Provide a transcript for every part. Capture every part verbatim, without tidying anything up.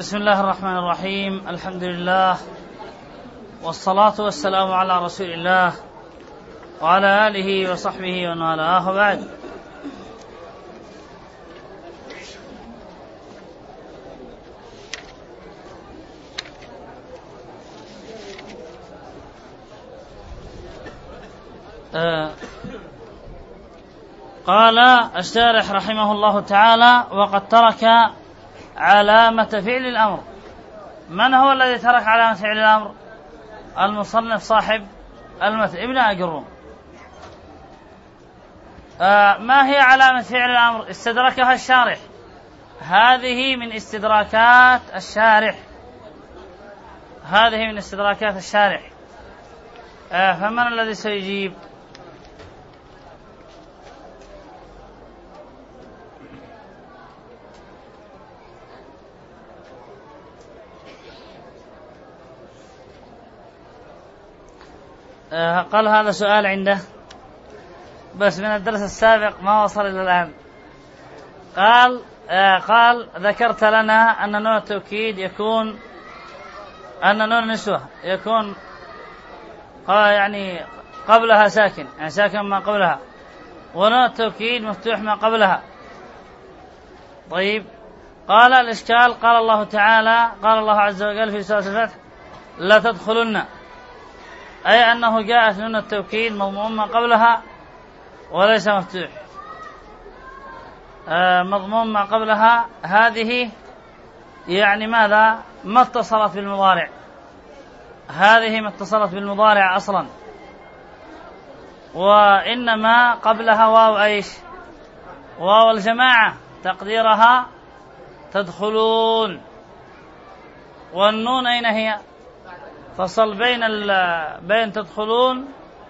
بسم الله الرحمن الرحيم. الحمد لله والصلاة والسلام على رسول الله وعلى آله وصحبه ومن والاه، وبعد. آه قال الشارح رحمه الله تعالى: وقد ترك علامة فعل الأمر. من هو الذي ترك علامة فعل الأمر؟ المصنف صاحب المتن ابن أجروم. آه ما هي علامة فعل الأمر؟ استدركها الشارح، هذه من استدراكات الشارح هذه من استدراكات الشارح آه فمن الذي سيجيب؟ آه قال هذا سؤال عنده، بس من الدرس السابق ما وصل إلى الآن. قال آه قال ذكرت لنا أن نون التوكيد يكون أن نون النسوة يكون يعني قبلها ساكن، يعني ساكن ما قبلها، ونون التوكيد مفتوح ما قبلها. طيب، قال الإشكال: قال الله تعالى قال الله عز وجل في سورة الفتح: لا تدخلن، أي أنه جاءت نون التوكيد مضموم ما قبلها وليس مفتوح. آه مضموم ما قبلها هذه يعني ماذا؟ ما اتصلت بالمضارع، هذه ما اتصلت بالمضارع أصلا، وإنما قبلها واو ايش؟ واو الجماعة، تقديرها تدخلون. والنون أين هي؟ فصل بين بين تدخلون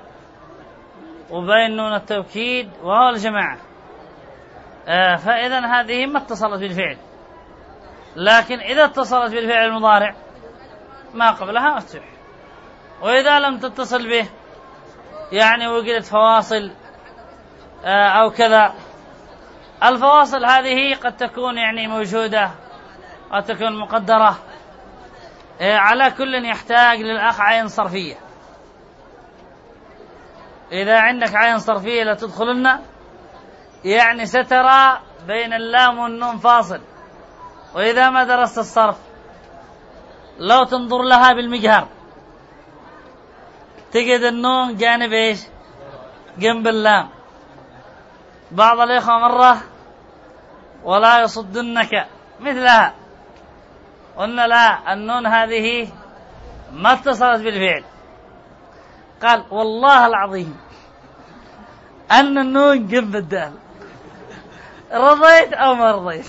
وبين نون التوكيد وهو الجماعة. آه فإذا هذه ما اتصلت بالفعل، لكن إذا اتصلت بالفعل المضارع ما قبلها مفتوح. وإذا لم تتصل به، يعني وجدت فواصل آه أو كذا، الفواصل هذه قد تكون يعني موجودة، قد تكون مقدرة. آه على كل يحتاج للأخ عين صرفية. إذا عندك عين صرفية لا تدخلن، يعني سترى بين اللام والنون فاصل. وإذا ما درست الصرف لو تنظر لها بالمجهر تجد النون جانب إيش؟ جنب اللام. بعض الإخوة مرة ولا يصدنك مثلها، قلنا لا، النون هذه ما اتصلت بالفعل. قال: والله العظيم أن النون جنب الدال، رضيت أو ما رضيت.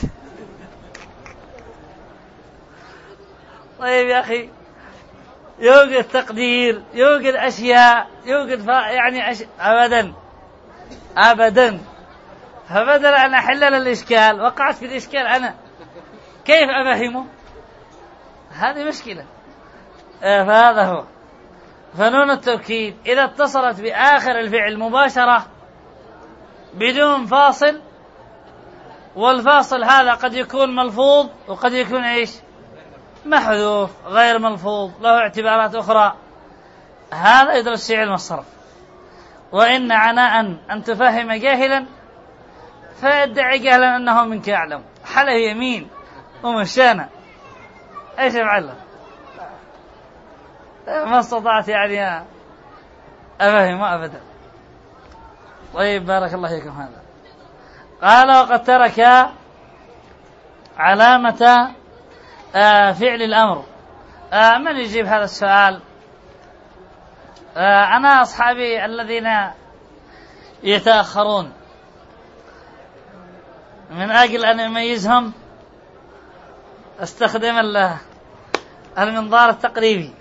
طيب يا أخي، يوجد تقدير، يوجد أشياء، يوجد يعني أش... أبدا أبدا فبدل أن أحل الإشكال وقعت في الإشكال أنا، كيف أفهمه؟ هذه مشكلة. آه فهذا هو. فنون التوكيد إذا اتصلت بآخر الفعل مباشرة بدون فاصل، والفاصل هذا قد يكون ملفوظ وقد يكون إيش؟ محذوف، غير ملفوظ، له اعتبارات أخرى، هذا يدرس في علم الصرف. وإن عناء أن تفهم جاهلا فيدعي جهلا أنه منك يعلم، حله يمين ومشانا، ايش يفعل؟ ما استطعت يعني أفهم أبدا. طيب، بارك الله فيكم. هذا قال: وقد ترك علامة آه فعل الأمر. آه من يجيب هذا السؤال؟ آه أنا أصحابي الذين يتأخرون، من أجل أن يميزهم استخدم المنظار التقريبي.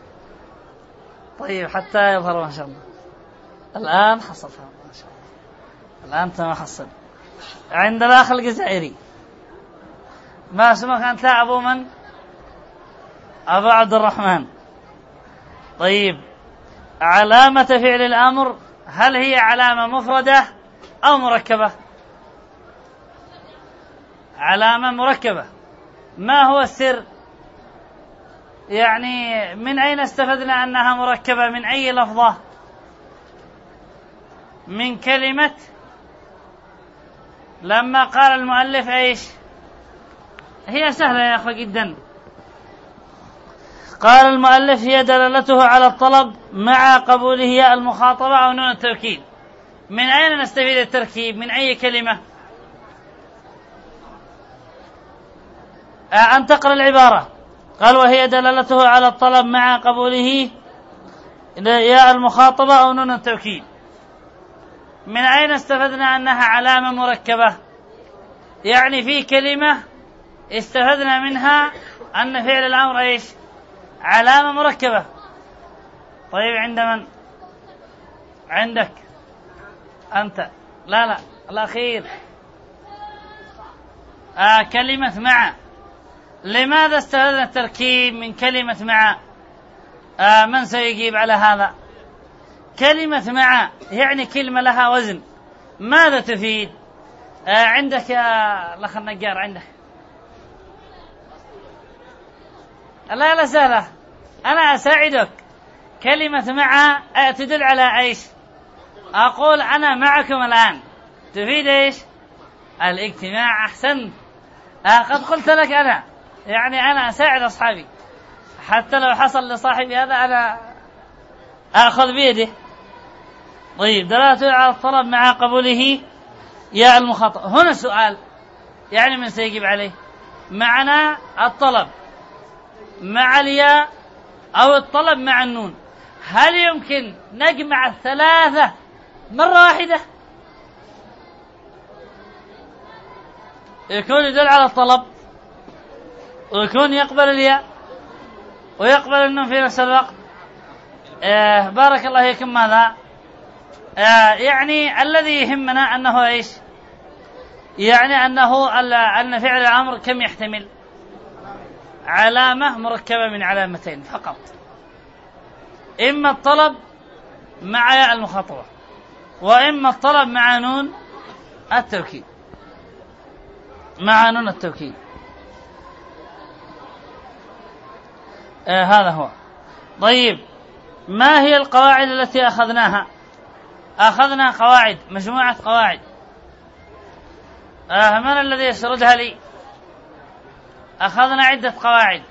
طيب، حتى يظهر ما شاء الله. الآن حصل ما شاء الله، الآن تم حصل عند الأخ الجزائري. ما اسمك أنت؟ أبو من؟ أبو عبد الرحمن. طيب، علامة فعل الأمر هل هي علامة مفردة أو مركبة؟ علامة مركبة. ما هو السر؟ يعني من أين استفدنا أنها مركبة؟ من أي لفظة؟ من كلمة لما قال المؤلف إيش؟ هي سهلة يا أخوة جدا. قال المؤلف هي دلالته على الطلب مع قبوله ياء المخاطبة أو نون التوكيد. من أين نستفيد التركيب؟ من أي كلمة؟ أن تقرأ العبارة. قال وهي دلالته على الطلب مع قبوله ياء المخاطبة أو نون التوكيد. من أين استفدنا أنها علامة مركبة؟ يعني في كلمة استفدنا منها أن فعل الأمر إيش؟ علامة مركبة. طيب عند من؟ عندك أنت؟ لا لا الأخير. آه كلمة مع. لماذا استفدنا التركيب من كلمة مع؟ آه من سيجيب على هذا؟ كلمة مع يعني كلمة لها وزن. ماذا تفيد؟ آه عندك يا الأخ النجار عندك؟ لا لا سهلة، أنا أساعدك. كلمة مع تدل على إيش؟ أقول أنا معكم الآن، تفيد إيش؟ الاجتماع. أحسنت. آه قد قلت لك أنا، يعني أنا أساعد أصحابي، حتى لو حصل لصاحبي هذا أنا أخذ بيده. طيب دلالة على الطلب مع قبوله ياء المخاطبة. هنا سؤال، يعني من سيجيب عليه؟ معنى الطلب مع الياء أو الطلب مع النون، هل يمكن نجمع الثلاثة مرة واحدة؟ يكون يدل على الطلب ويكون يقبل الياء ويقبل النون في نفس الوقت. آه بارك الله فيكم. ماذا؟ آه يعني الذي يهمنا أنه إيش؟ يعني أنه أن فعل الأمر كم يحتمل؟ علامة مركبة من علامتين فقط، إما الطلب مع ياء المخاطبة وإما الطلب مع نون التوكيد. مع نون التوكيد. آه هذا هو. طيب ما هي القواعد التي أخذناها؟ أخذنا قواعد، مجموعة قواعد. آه من الذي يسردها لي؟ أخذنا عدة قواعد،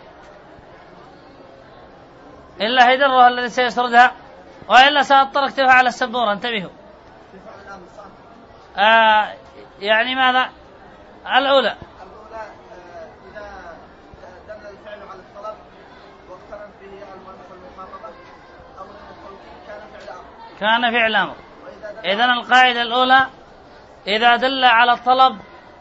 إلا هيدر الذي سيسردها، وإلا سأضطر أكتبها على السبورة. انتبهوا. آه يعني ماذا؟ الأولى الأولى إذا دل الفعل على الطلب واقترن به المؤنث المخاطبة أو التوكيد كان فعل أمر. كان فعل أمر. إذن القاعدة الأولى إذا دل على الطلب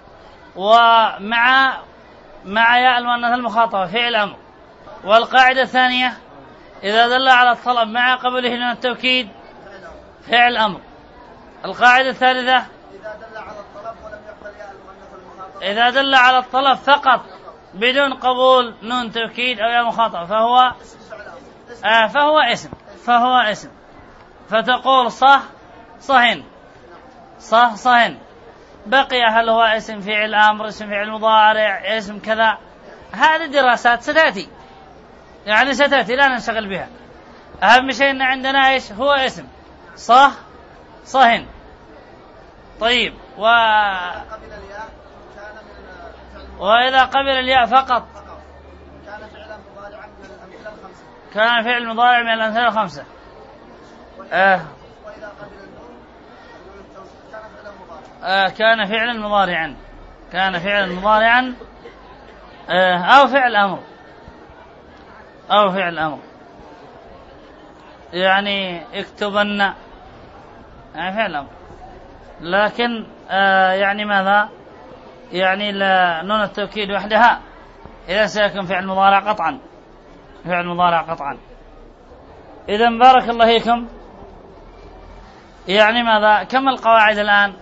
ومع مع ياء المؤنث المخاطبة فعل أمر. والقاعدة الثانية إذا دل على الطلب مع قبله نون التوكيد فعل أمر. القاعدة الثالثة إذا دل على الطلب ولم يقبل ياء المؤنث المخاطبة، إذا دل على الطلب فقط بدون قبول نون توكيد أو ياء مخاطبة فهو آه فهو اسم فهو اسم فتقول صح صهن صح صهن. بقي هل هو اسم فعل أمر، اسم فعل مضارع، اسم كذا، هذه دراسات ستأتي، يعني ستأتي لا ننشغل بها. أهم شيء أن عندنا إيش؟ هو اسم صح صهن. طيب و... وإذا قبل الياء فقط كان فعلا مضارعا من الأمثلة الخمسة. كان فعل مضارع من الأمثلة الخمسة. آه. وإذا قبل النون كان فعلا مضارعا. آه كان فعلا مضارعا كان فعلا مضارعا آه أو فعل أمر أو فعل أمر يعني اكتبن يعني فعل أمر. لكن آه يعني ماذا؟ يعني لا نون التوكيد وحدها إذا سيكون فعل مضارع قطعا فعل مضارع قطعا. إذن بارك الله فيكم. يعني ماذا؟ كم القواعد الآن؟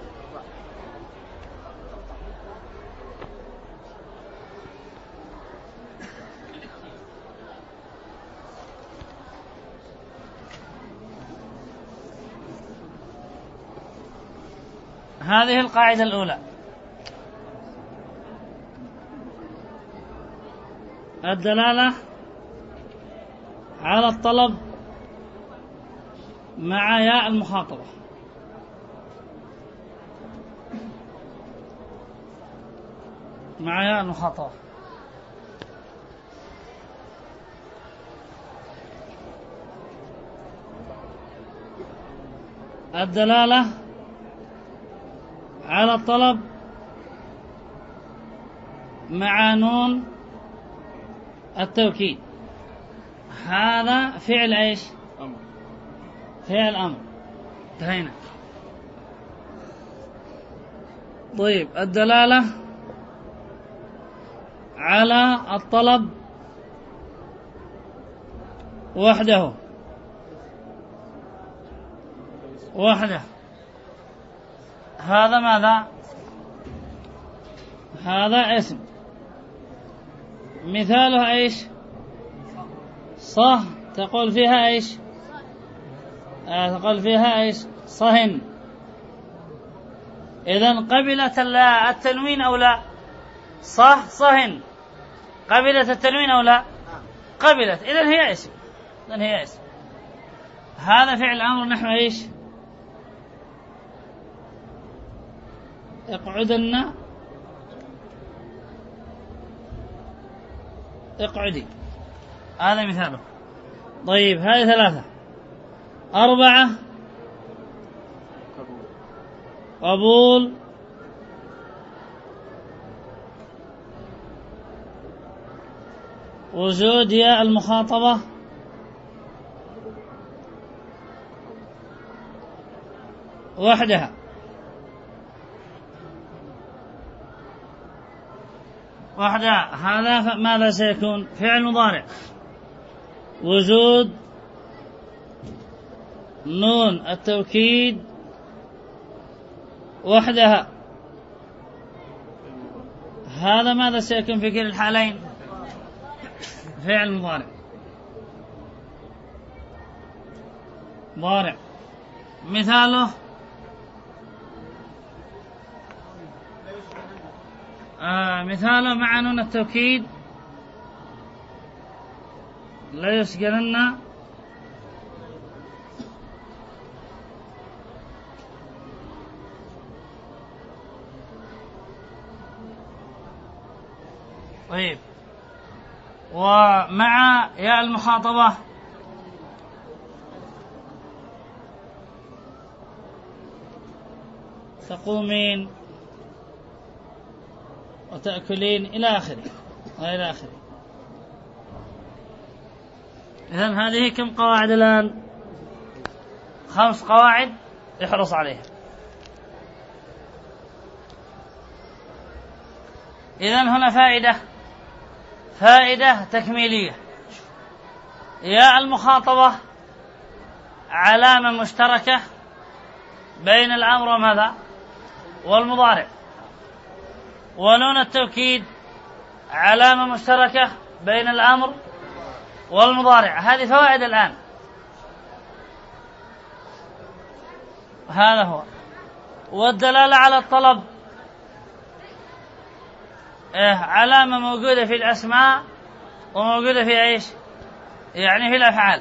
هذه القاعدة الأولى الدلالة على الطلب مع ياء المخاطبة. مع ياء المخاطبة. الدلالة على الطلب مع نون التوكيد. هذا فعل ايش؟ أمر. فعل أمر. انتهينا. طيب الدلالة على الطلب وحده وحده. هذا ماذا؟ هذا اسم. مثاله ايش؟ صه. تقول فيها ايش؟ آه تقول فيها ايش؟ صهن. إذن قبلت التنوين أو لا؟ صح صهن. قبلت التنوين أو لا؟ قبلت. إذن هي اسم. إذن هي اسم. هذا فعل أمر نحو ايش؟ اقعدن. اقعدي. هذا مثاله. طيب هذه ثلاثة. أربعة قبول وجود ياء المخاطبة وحدها. وحدها. هذا ماذا سيكون؟ فعل مضارع. وجود نون التوكيد وحدها. هذا ماذا سيكون في كلا الحالين؟ فعل مضارع. ضارع. مثاله آه مثاله مع نون التوكيد لا يسجنن طيب. ومع ياء المخاطبة تقومين وتأكلين إلى آخره وإلى آخره. إذن هذه كم قواعد الآن؟ خمس قواعد احرص عليها. إذن هنا فائدة فائدة تكميلية. ياء المخاطبة علامة مشتركة بين الأمر وماذا؟ والمضارع. ونون التوكيد علامة مشتركة بين الأمر والمضارع. هذه فوائد الآن. هذا هو. والدلالة على الطلب إيه علامة موجودة في الأسماء وموجودة في إيش؟ يعني في الأفعال.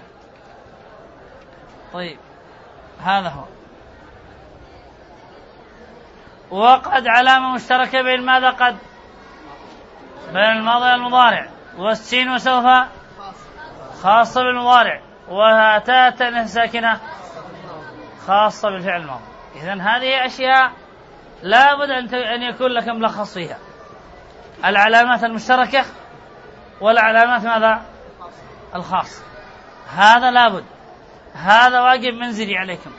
طيب هذا هو. وقد علامة مشتركة بين ماذا؟ قد بين الماضي والمضارع. والسين وسوف خاصة بالمضارع. وهاتات ساكنة خاصة بالفعل الماضي. إذن هذه أشياء لا بد أن يكون لك ملخص فيها. العلامات المشتركة والعلامات ماذا؟ الخاصة. هذا لابد. هذا واجب منزلي عليكم.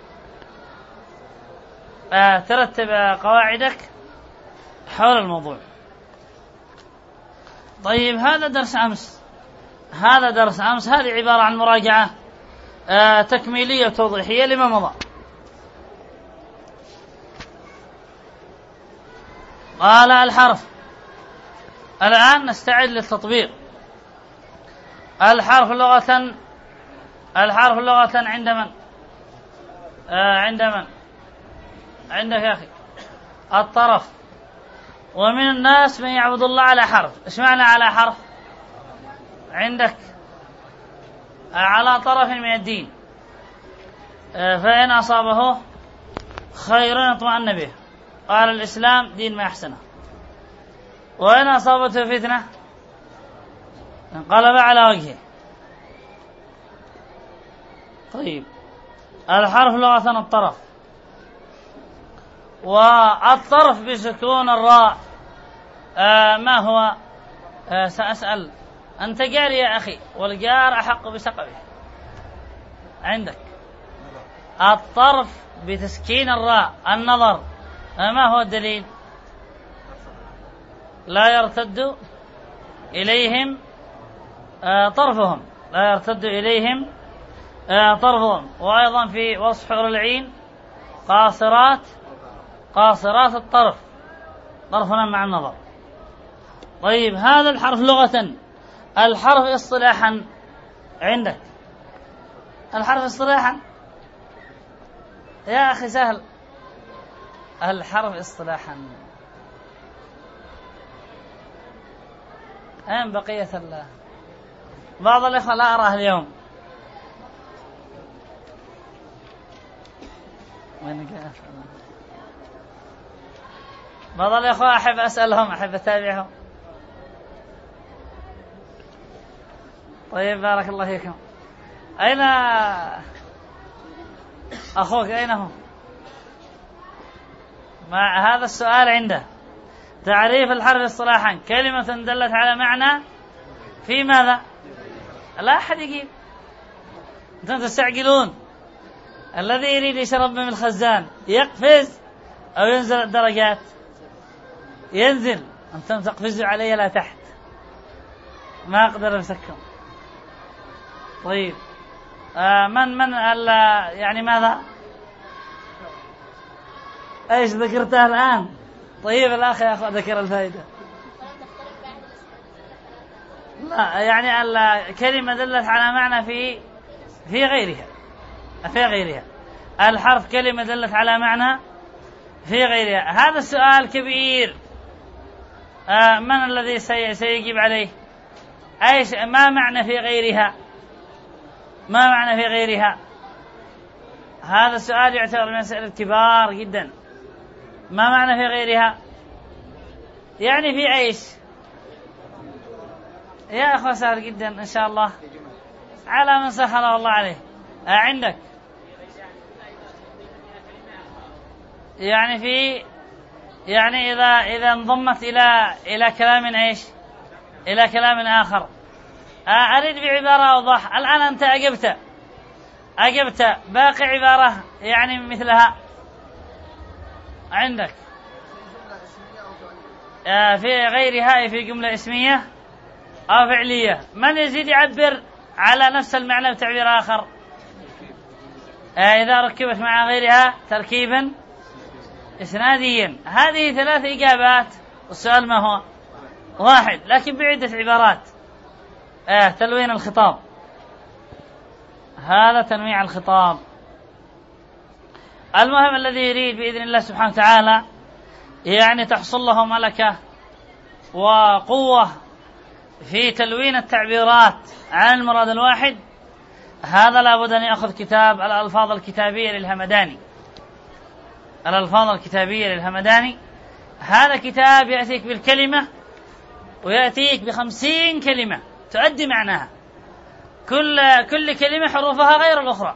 ترتب قواعدك حول الموضوع. طيب هذا درس أمس. هذا درس أمس. هذه عبارة عن مراجعة تكميلية وتوضيحية لما مضى. قال الحرف. الآن نستعد للتطبيق. الحرف لغة الحرف لغة عند من؟ آه عند من؟ عندك يا أخي. الطرف. ومن الناس من يعبد الله على حرف. إيش معنى على حرف؟ عندك على طرف من الدين، فإن أصابه خير اطمأن به قال الإسلام دين ما أحسنه، وإن أصابته فتنة انقلب على وجهه. طيب، الحرف لغة الطرف، والطرف بسكون الراء آه ما هو؟ آه سأسأل، أنت جار يا أخي، والجار أحق بسقبه عندك. الطرف بتسكين الراء، النظر، آه ما هو الدليل؟ لا يرتد إليهم آه طرفهم، لا يرتد إليهم آه طرفهم. وأيضا في وصف حور العين قاصرات قاصرات الطرف، طرفنا مع النظر. طيب، هذا الحرف لغة. الحرف اصطلاحا عندك، الحرف اصطلاحا يا أخي سهل. الحرف اصطلاحا أين بقية الله؟ بعض الإخوة لا أراه اليوم. بعض الإخوة أحب أسألهم، أحب أتابعهم. طيب، بارك الله فيكم. أين أخوك؟ أين هو؟ مع هذا السؤال عنده. تعريف الحرف اصطلاحا: كلمة دلت على معنى في ماذا؟ لا أحد يجيب، أنتم تستعجلون. الذي يريد يشرب من الخزان يقفز أو ينزل الدرجات؟ ينزل. أنتم تقفزوا علي لا تحت، ما أقدر أمسككم. طيب، آه من من يعني ماذا؟ ايش ذكرتها الآن؟ طيب، الأخ يا أخوة ذكر الفائدة. لا، يعني الكلمة دلت على معنى في في غيرها في غيرها الحرف كلمة دلت على معنى في غيرها. هذا السؤال كبير. آه من الذي سيجيب عليه؟ ايش ما معنى في غيرها؟ ما معنى في غيرها؟ هذا السؤال يعتبر من أسئلة كبار جدا. ما معنى في غيرها؟ يعني في ايش يا أخوة؟ سهل جدا إن شاء الله، على من سهله الله عليه. آه عندك يعني في يعني إذا إذا انضمت إلى إلى كلام ايش؟ إلى كلام آخر. آه أريد بعبارة أوضح. الآن أنت أجبت أجبت باقي عبارة يعني مثلها عندك آه في غيرها، في جملة اسمية أو فعلية. من يزيد يعبر على نفس المعنى بتعبير آخر؟ آه إذا ركبت مع غيرها تركيبا إسناديا. هذه ثلاث إجابات، والسؤال ما هو؟ واحد، لكن بعدة عبارات. آه تلوين الخطاب، هذا تنويع الخطاب. المهم الذي يريد بإذن الله سبحانه وتعالى يعني تحصل له ملكة وقوة في تلوين التعبيرات عن المراد الواحد، هذا لابد أن يأخذ كتاب الألفاظ الكتابية للهمداني. الألفاظ الكتابية للهمداني هذا كتاب يأتيك بالكلمة ويأتيك بخمسين كلمة تؤدي معناها، كل كل كلمة حروفها غير الأخرى،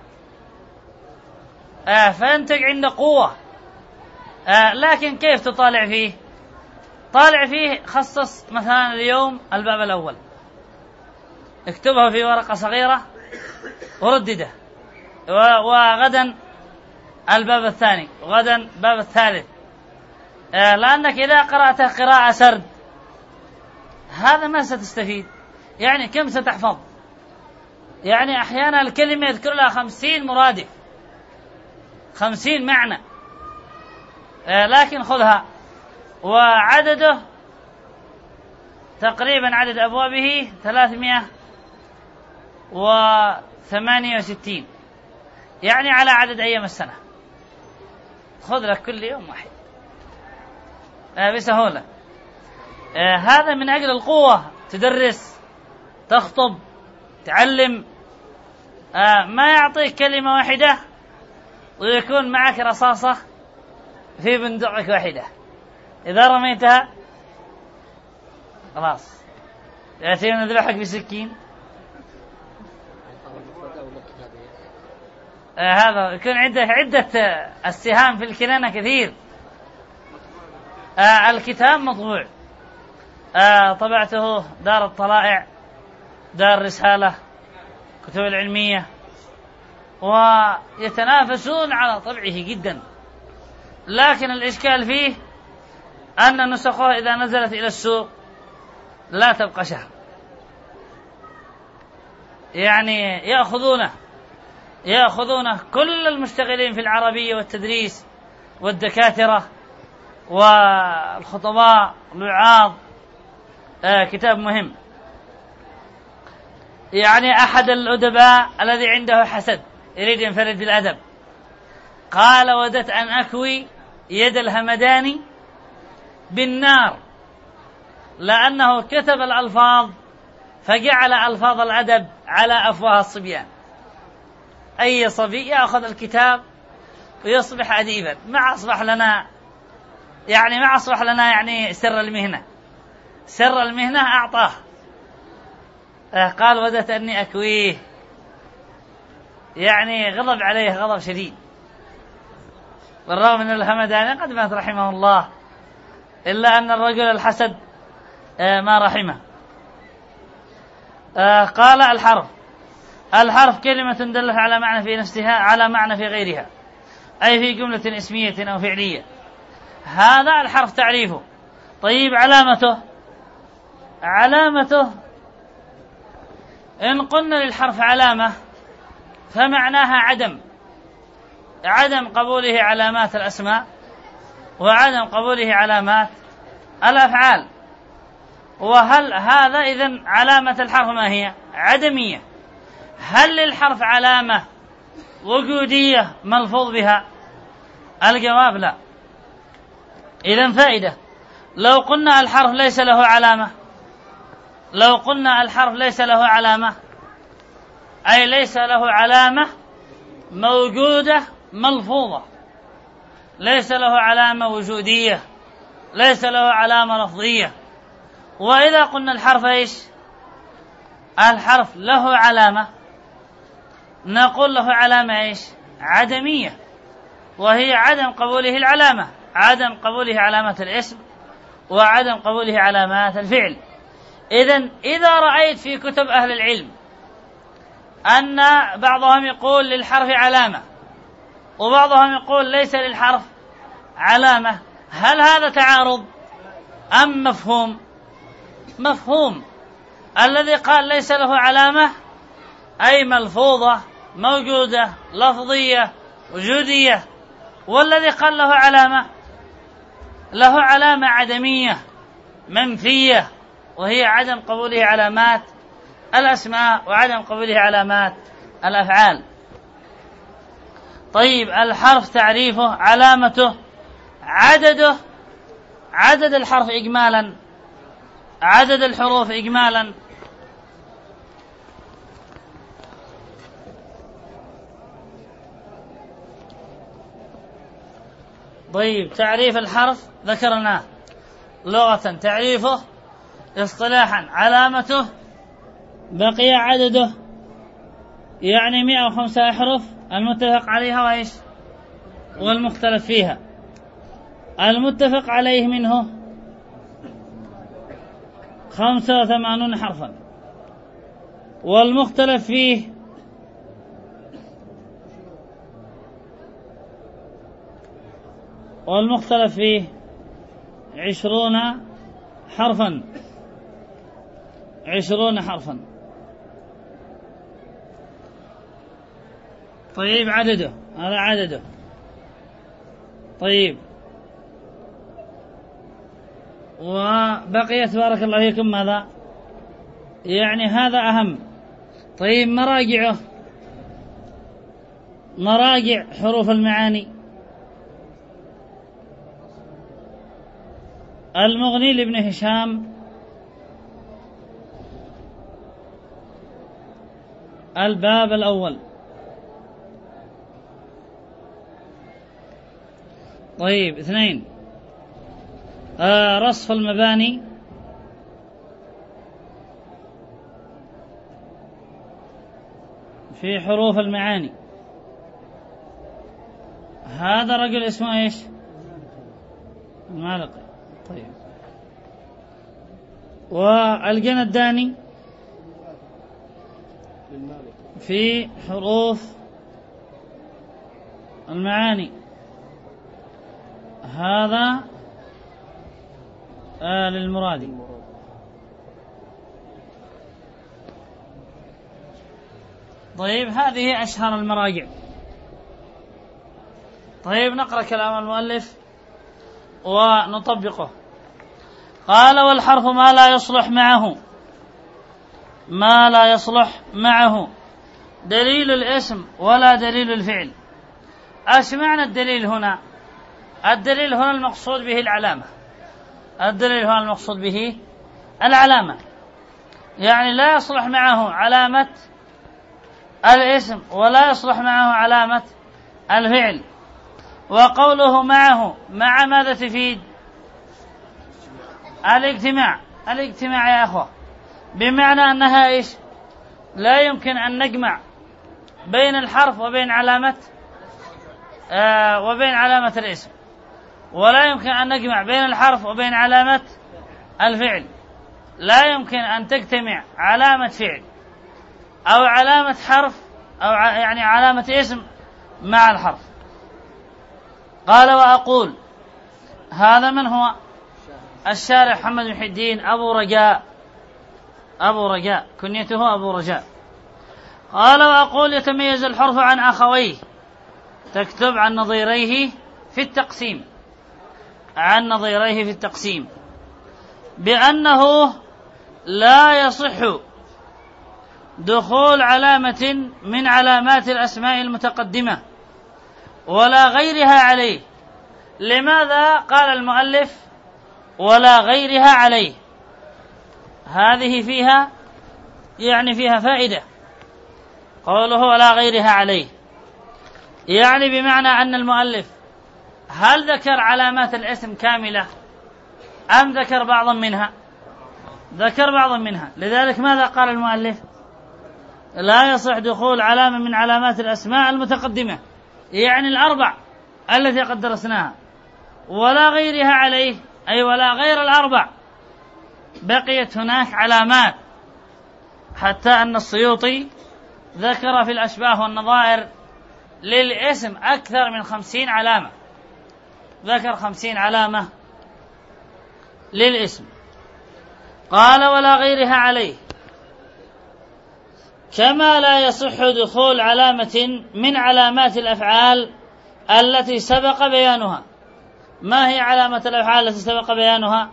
آه فأنتج عند قوة. آه لكن كيف تطالع فيه؟ طالع فيه، خصص مثلا اليوم الباب الأول، اكتبه في ورقة صغيرة وردده، وغدا الباب الثاني، وغدا الباب الثالث. آه لأنك إذا قرأته قراءة سرد هذا ما ستستفيد. يعني كم ستحفظ؟ يعني أحيانا الكلمة يذكر لها خمسين مرادف، خمسين معنى. آه لكن خذها، وعدده تقريبا عدد أبوابه ثلاثمائة وثمانية وستين، يعني على عدد أيام السنة. خذ لك كل يوم واحد آه بسهولة. آه هذا من أجل القوة، تدرس، تخطب، تعلم، آه ما يعطيك كلمة واحدة ويكون معك رصاصة في بندقك واحدة، إذا رميتها خلاص يأتي يذبحك بسكين. آه هذا يكون عدة عدة السهام في الكنانة كثير. آه الكتاب مطبوع، آه طبعته دار الطلائع، دار الرسالة، كتب العلمية، ويتنافسون على طبعه جدا، لكن الإشكال فيه أن نسخه إذا نزلت إلى السوق لا تبقى شهر، يعني يأخذونه يأخذونه كل المشتغلين في العربية والتدريس والدكاترة والخطباء الوعاظ. آه كتاب مهم. يعني أحد الأدباء الذي عنده حسد يريد ينفرد بالأدب قال: وددت أن أكوي يد الهمداني بالنار، لأنه كتب الألفاظ فجعل ألفاظ الأدب على أفواه الصبيان. أي صبي يأخذ الكتاب ويصبح أديبا، ما أصبح لنا يعني ما أصبح لنا يعني سر المهنة، سر المهنة أعطاه. قال: وددت أني أكويه، يعني غضب عليه غضب شديد، بالرغم من الهمداني قد مات رحمه الله، إلا أن الرجل الحسد ما رحمه. قال: الحرف الحرف كلمة دلت على معنى في نفسها على معنى في غيرها، أي في جملة اسمية أو فعلية. هذا الحرف تعريفه. طيب علامته علامته إن قلنا للحرف علامة فمعناها عدم عدم قبوله علامات الأسماء وعدم قبوله علامات الأفعال. وهل هذا إذن علامة الحرف ما هي؟ عدمية. هل للحرف علامة وجودية ملفوظ بها؟ الجواب لا. إذن فائدة، لو قلنا الحرف ليس له علامة لو قلنا الحرف ليس له علامة أي ليس له علامة موجودة ملفوظة، ليس له علامة وجودية، ليس له علامة لفظية. وإذا قلنا الحرف إيش؟ الحرف له علامة، نقول له علامة إيش؟ عدمية، وهي عدم قبوله العلامة، عدم قبوله علامة الاسم وعدم قبوله علامات الفعل. إذن إذا رأيت في كتب أهل العلم أن بعضهم يقول للحرف علامة وبعضهم يقول ليس للحرف علامة، هل هذا تعارض أم مفهوم؟ مفهوم. الذي قال ليس له علامة أي ملفوظة موجودة لفظية وجودية، والذي قال له علامة له علامة عدمية منفية، وهي عدم قبوله علامات الأسماء وعدم قبوله علامات الأفعال. طيب الحرف تعريفه علامته عدده، عدد الحرف إجمالا، عدد الحروف إجمالا. طيب تعريف الحرف ذكرناه لغة، تعريفه اصطلاحا علامته بقي عدده، يعني مئة وخمسة أحرف المتفق عليها وإيش والمختلف فيها. المتفق عليه منه خمسة وثمانون حرفا، والمختلف فيه والمختلف فيه عشرون حرفا عشرون حرفا. طيب عدده، هذا عدده. طيب وبقيت بارك الله فيكم ماذا؟ يعني هذا أهم. طيب مراجعه، مراجع حروف المعاني. المغني لابن هشام الباب الأول. طيب اثنين، آه رصف المباني في حروف المعاني. هذا رجل اسمه ايش؟ المالقي. طيب، والجنداني في حروف المعاني. هذا آه للمرادي. طيب، هذه أشهر المراجع. طيب، نقرأ كلام المؤلف ونطبقه. قال: والحرف ما لا يصلح معه ما لا يصلح معه دليل الاسم ولا دليل الفعل. ايش معنى الدليل هنا؟ الدليل هنا المقصود به العلامة. الدليل هنا المقصود به العلامة، يعني لا يصلح معه علامة الاسم ولا يصلح معه علامة الفعل. وقوله معه، مع ماذا تفيد؟ الاجتماع. الاجتماع يا أخوة، بمعنى أنها إيش؟ لا يمكن أن نجمع بين الحرف وبين علامة آه وبين علامة الاسم، ولا يمكن أن نجمع بين الحرف وبين علامة الفعل. لا يمكن أن تجتمع علامة فعل أو علامة حرف أو يعني علامة اسم مع الحرف. قال: وأقول. هذا من هو؟ الشارح محمد محي الدين أبو رجاء. أبو رجاء كنيته أبو رجاء. قال: وأقول يتميز الحرف عن أخويه. تكتب عن نظيريه في التقسيم، عن نظيريه في التقسيم بأنه لا يصح دخول علامة من علامات الأسماء المتقدمة ولا غيرها عليه. لماذا قال المؤلف ولا غيرها عليه؟ هذه فيها يعني فيها فائدة. قوله ولا غيرها عليه، يعني بمعنى أن المؤلف هل ذكر علامات الاسم كاملة أم ذكر بعضا منها؟ ذكر بعضا منها. لذلك ماذا قال المؤلف؟ لا يصح دخول علامة من علامات الأسماء المتقدمة، يعني الأربع التي قد درسناها، ولا غيرها عليه، أي ولا غير الأربع. بقيت هناك علامات، حتى أن السيوطي ذكر في الأشباه والنظائر للاسم أكثر من خمسين علامة. ذكر خمسين علامة للاسم. قال: ولا غيرها عليه، كما لا يصح دخول علامة من علامات الأفعال التي سبق بيانها. ما هي علامة الأفعال التي سبق بيانها؟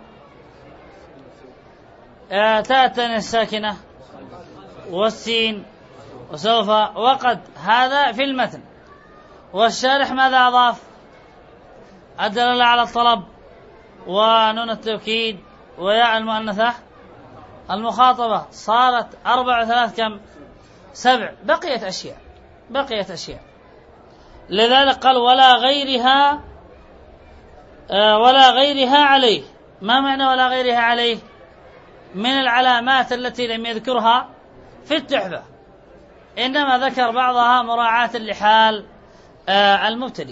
تاء الساكنة والسين وسوف وقد، هذا في المتن. والشارح ماذا أضاف؟ الدلالة على الطلب ونون التوكيد وياء المؤنثة المخاطبة. صارت أربع وثلاث كم؟ سبع. بقيت أشياء بقيت أشياء لذلك قال ولا غيرها آه ولا غيرها عليه. ما معنى ولا غيرها عليه؟ من العلامات التي لم يذكرها في التحفة، إنما ذكر بعضها مراعاة لحال آه المبتدئ،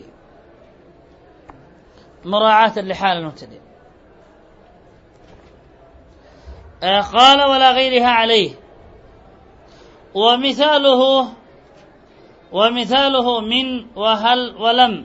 مراعاة لحال المبتدئ. آه قال ولا غيرها عليه. ومثاله ومثاله من وهل ولم.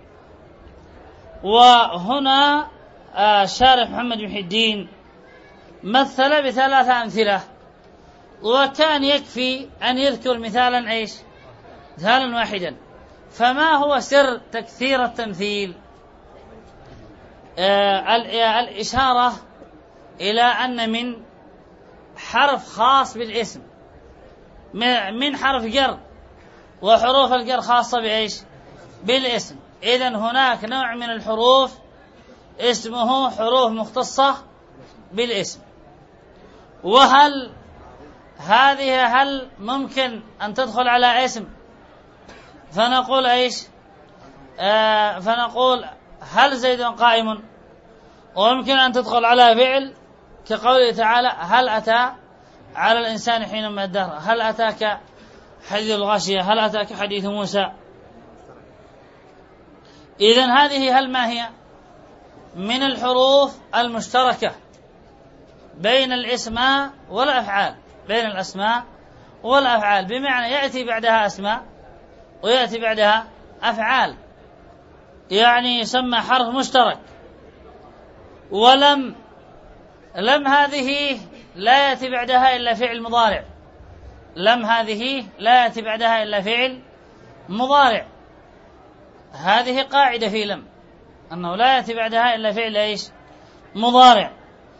وهنا آه شارح محمد محي الدين مثل بثلاثة أمثلة، وكان يكفي أن يذكر مثالا إيش؟ مثالا واحدا. فما هو سر تكثير التمثيل؟ آه الإشارة إلى أن من حرف خاص بالاسم، من حرف جر، وحروف الجر خاصة بإيش؟ بالاسم. إذن هناك نوع من الحروف اسمه حروف مختصة بالاسم. وهل هذه هل ممكن أن تدخل على اسم فنقول إيش؟ آه فنقول هل زيد قائم، ويمكن أن تدخل على فعل كقوله تعالى هل أتى على الإنسان حين من الدهر، هل أتاك حديث الغاشية، هل أتاك حديث موسى. إذن هذه هل ما هي؟ من الحروف المشتركة بين الاسماء والأفعال، بين الأسماء والأفعال، بمعنى يأتي بعدها أسماء ويأتي بعدها أفعال، يعني يسمى حرف مشترك. ولم لم هذه لا يأتي بعدها إلا فعل مضارع، لم هذه لا يأتي بعدها إلا فعل مضارع. هذه قاعدة في لم أنه لا يأتي بعدها إلا فعل إيش؟ مضارع.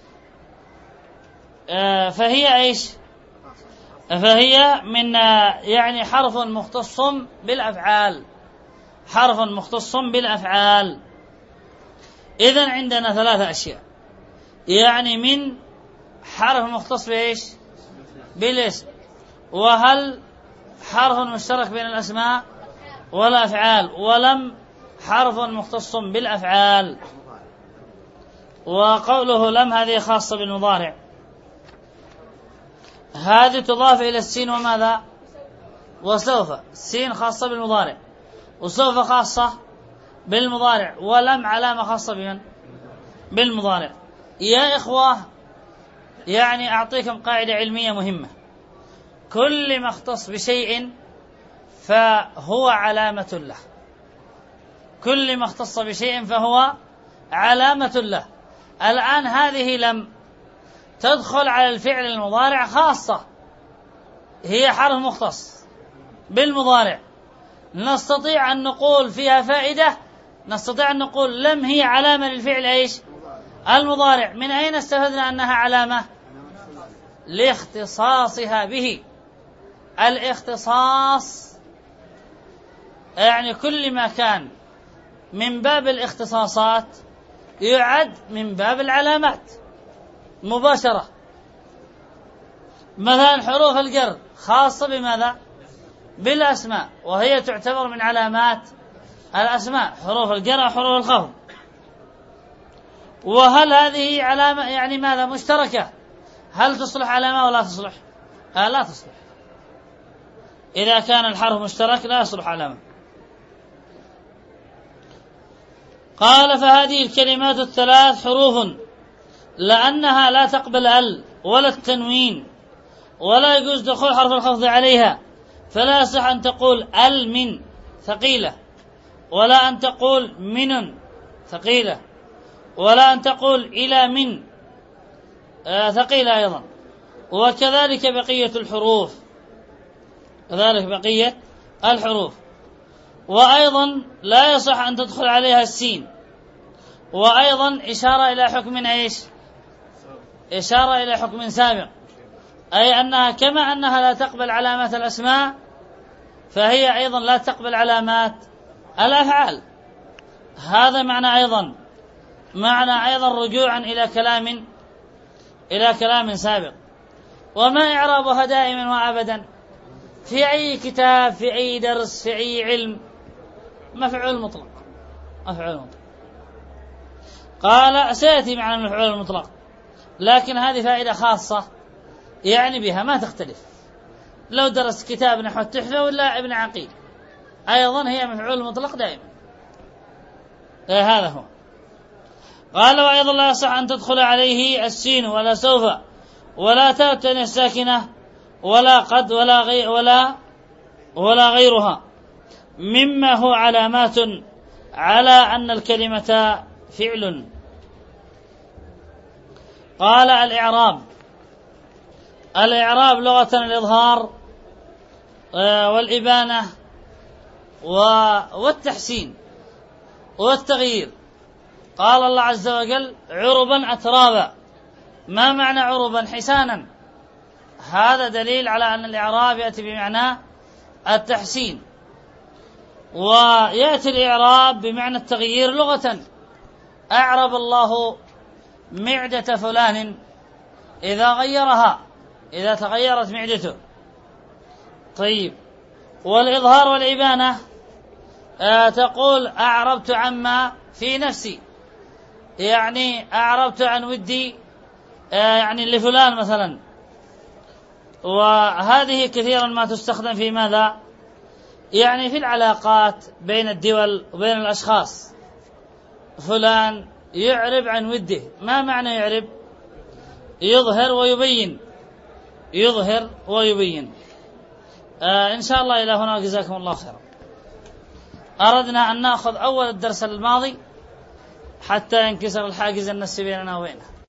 آه فهي إيش؟ فهي من آه يعني حرف مختص بالأفعال، حرف مختص بالأفعال. إذن عندنا ثلاثة أشياء، يعني من حرف مختص بإيش؟ بالاسم، وهل حرف مشترك بين الأسماء والأفعال، ولم حرف مختص بالأفعال. وقوله لم هذه خاصة بالمضارع، هذه تضاف إلى السين وماذا؟ وسوف. السين خاصة بالمضارع، وسوف خاصة بالمضارع، ولم علامة خاصة بمن؟ بالمضارع. يا إخوة، يعني أعطيكم قاعدة علمية مهمة: كل ما اختص بشيء فهو علامة له، كل ما اختص بشيء فهو علامة له. الآن هذه لم تدخل على الفعل المضارع خاصة، هي حرف مختص بالمضارع، نستطيع أن نقول فيها فائدة، نستطيع أن نقول لم هي علامة للفعل إيش؟ المضارع. من أين استفدنا أنها علامة؟ لاختصاصها به. الاختصاص يعني كل ما كان من باب الاختصاصات يعد من باب العلامات مباشرة. مثلا حروف الجر خاصة بماذا؟ بالأسماء، وهي تعتبر من علامات الأسماء، حروف الجر وحروف الخفض. وهل هذه علامة يعني ماذا؟ مشتركة. هل تصلح علامة ولا تصلح؟ آه لا تصلح. إذا كان الحرف مشترك لا يصلح علامة. قال فهذه الكلمات الثلاث حروف لأنها لا تقبل ال ولا التنوين، ولا يجوز دخول حرف الخفض عليها، فلا يصح أن تقول ال من ثقيلة، ولا أن تقول من ثقيلة، ولا أن تقول إلى من آه ثقيلة أيضا. وكذلك بقية الحروف، كذلك بقية الحروف. وأيضا لا يصح أن تدخل عليها السين. وأيضا إشارة إلى حكم إيش؟ إشارة إلى حكم سابق، أي أنها كما أنها لا تقبل علامات الأسماء فهي أيضا لا تقبل علامات الأفعال. هذا معنى أيضا معنى أيضا رجوعا إلى كلام إلى كلام سابق. وما إعرابها دائما وأبدا في أي كتاب، في أي درس، في أي علم؟ مفعول مطلق، مفعول مطلق. قال سيأتي معنا المفعول المطلق، لكن هذه فائدة خاصة يعني بها ما تختلف. لو درس كتاب نحو التحفة ولا ابن عقيل أيضا هي مفعول مطلق دائما. إيه هذا هو. قال وأيضا لا يصح أن تدخل عليه السين ولا سوف ولا تاء الساكنة ولا قد ولا غير ولا ولا غيرها مما هو علامات على أن الكلمة فعل. قال الإعراب، الإعراب لغة الإظهار والإبانة والتحسين والتغيير. قال الله عز وجل عربا أترابا. ما معنى عربا؟ حسانا. هذا دليل على أن الإعراب يأتي بمعنى التحسين، ويأتي الإعراب بمعنى التغيير لغة. أعرب الله معدة فلان إذا غيرها، إذا تغيرت معدته. طيب، والإظهار والإبانة آه تقول أعربت عما في نفسي، يعني أعربت عن ودي آه يعني لفلان مثلا. وهذه كثيرا ما تستخدم في ماذا؟ يعني في العلاقات بين الدول وبين الأشخاص. فلان يعرب عن وده. ما معنى يعرب؟ يظهر ويبين، يظهر ويبين. آه إن شاء الله إلى هنا، جزاكم الله خيرا. أردنا أن نأخذ أول الدرس الماضي حتى ينكسر الحاجز النفسي بيننا وبينه.